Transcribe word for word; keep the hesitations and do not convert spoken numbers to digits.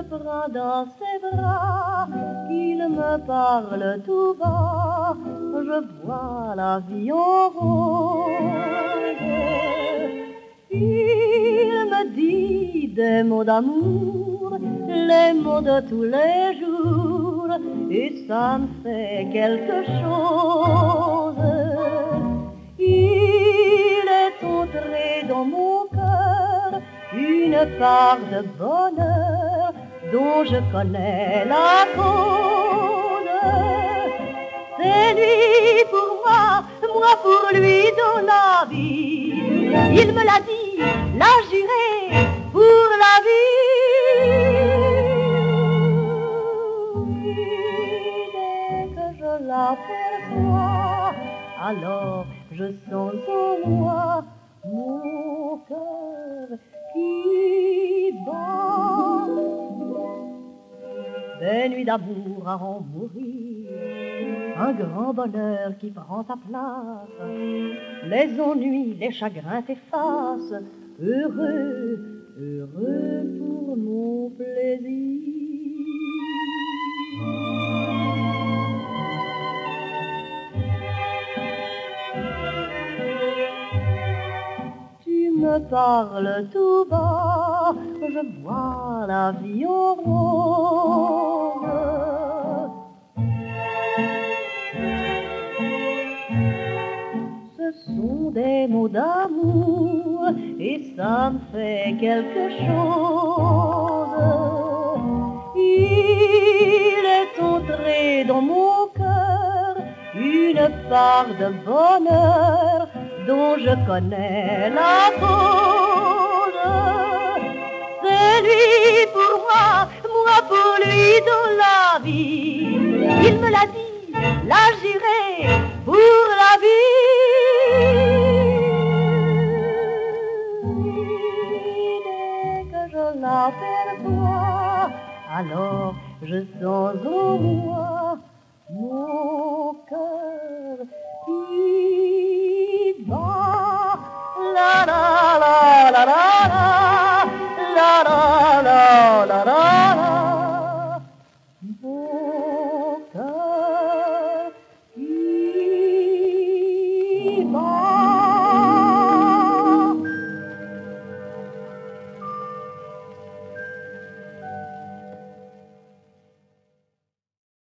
me prend dans ses bras, qu'il me parle tout bas, je vois la vie en rose. Il me dit des mots d'amour, les mots de tous les jours, et ça me fait quelque chose. Il est entré dans mon cœur une part de bonheur dont je connais la cause. C'est lui pour moi, moi pour lui dans la vie. Il me l'a dit, l'a juré pour la vie. Dès que je l'aperçois, alors je sens en moi mon cœur qui bat. Des nuits d'amour à en mourir, un grand bonheur qui prend sa place. Les ennuis, les chagrins s'effacent, heureux, heureux pour mon plaisir. Tu me parles tout bas, je vois la vie en rose. Ce sont des mots d'amour et ça me fait quelque chose. Il est entré dans mon cœur une part de bonheur dont je connais la cause. C'est lui pour moi, moi pour lui dans la vie. Il me l'a dit, l'a juré pour la vie. Dès que je l'aperçois, alors je sens en moi mon cœur qui bat. La la la la la la la la la la.